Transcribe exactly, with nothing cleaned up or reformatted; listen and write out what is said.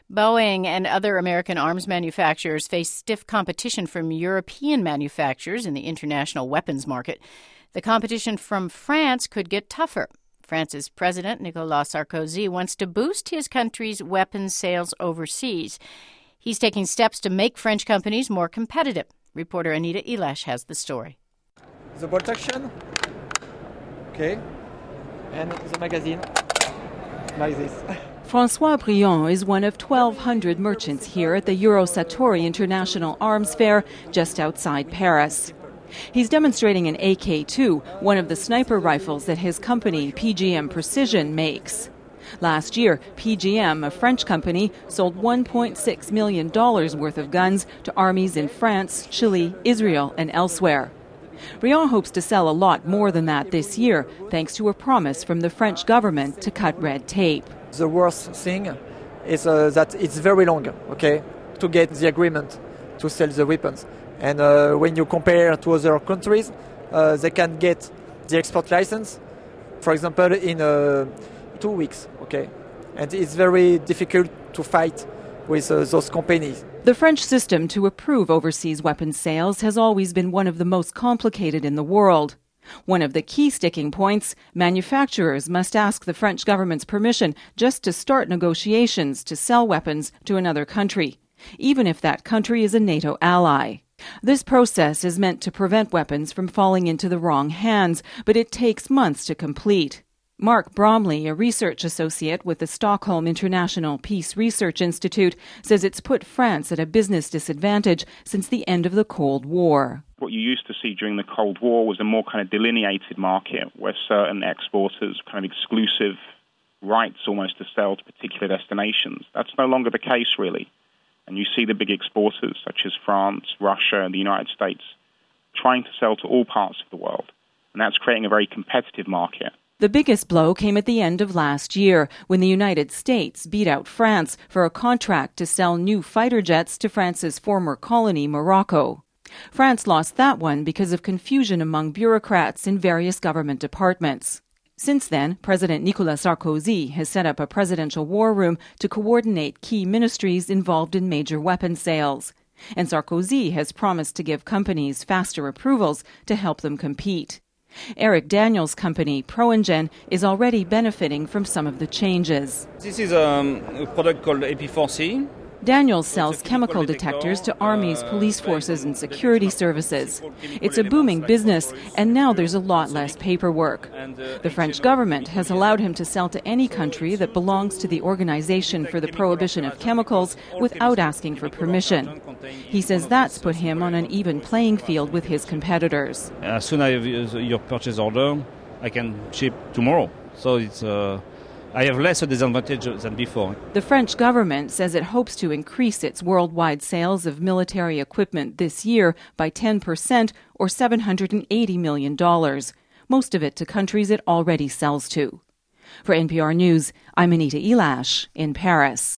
Boeing and other American arms manufacturers face stiff competition from European manufacturers in the international weapons market. The competition from France could get tougher. France's President Nicolas Sarkozy wants to boost his country's weapons sales overseas. He's taking steps to make French companies more competitive. Reporter Anita Elash has the story. The bolt action. Okay. And the magazine. Like this. François Briand is one of twelve hundred merchants here at the Eurosatory International Arms Fair just outside Paris. He's demonstrating an A K two, one of the sniper rifles that his company, P G M Precision, makes. Last year, P G M, a French company, sold one point six million dollars worth of guns to armies in France, Chile, Israel, and elsewhere. Briand hopes to sell a lot more than that this year, thanks to a promise from the French government to cut red tape. The worst thing is uh, that it's very long, okay, to get the agreement to sell the weapons. And uh, when you compare to other countries, uh, they can get the export license, for example, in uh, two weeks, okay? And it's very difficult to fight with uh, those companies. The French system to approve overseas weapons sales has always been one of the most complicated in the world. One of the key sticking points, manufacturers must ask the French government's permission just to start negotiations to sell weapons to another country, even if that country is a NATO ally. This process is meant to prevent weapons from falling into the wrong hands, but it takes months to complete. Mark Bromley, a research associate with the Stockholm International Peace Research Institute, says it's put France at a business disadvantage since the end of the Cold War. What you used to see during the Cold War was a more kind of delineated market where certain exporters kind of exclusive rights almost to sell to particular destinations. That's no longer the case, really. And you see the big exporters, such as France, Russia, and the United States, trying to sell to all parts of the world. And that's creating a very competitive market. The biggest blow came at the end of last year, when the United States beat out France for a contract to sell new fighter jets to France's former colony, Morocco. France lost that one because of confusion among bureaucrats in various government departments. Since then, President Nicolas Sarkozy has set up a presidential war room to coordinate key ministries involved in major weapons sales. And Sarkozy has promised to give companies faster approvals to help them compete. Eric Daniels' company, ProEngen, is already benefiting from some of the changes. This is um, a product called A P four C. Daniels sells chemical detectors to armies, police forces, and security services. It's a booming business, and now there's a lot less paperwork. The French government has allowed him to sell to any country that belongs to the Organization for the Prohibition of Chemicals without asking for permission. He says that's put him on an even playing field with his competitors. As soon as I have your purchase order, I can ship tomorrow. So it's... Uh I have less a disadvantage than before. The French government says it hopes to increase its worldwide sales of military equipment this year by ten percent or seven hundred eighty million dollars, most of it to countries it already sells to. For N P R News, I'm Anita Elash in Paris.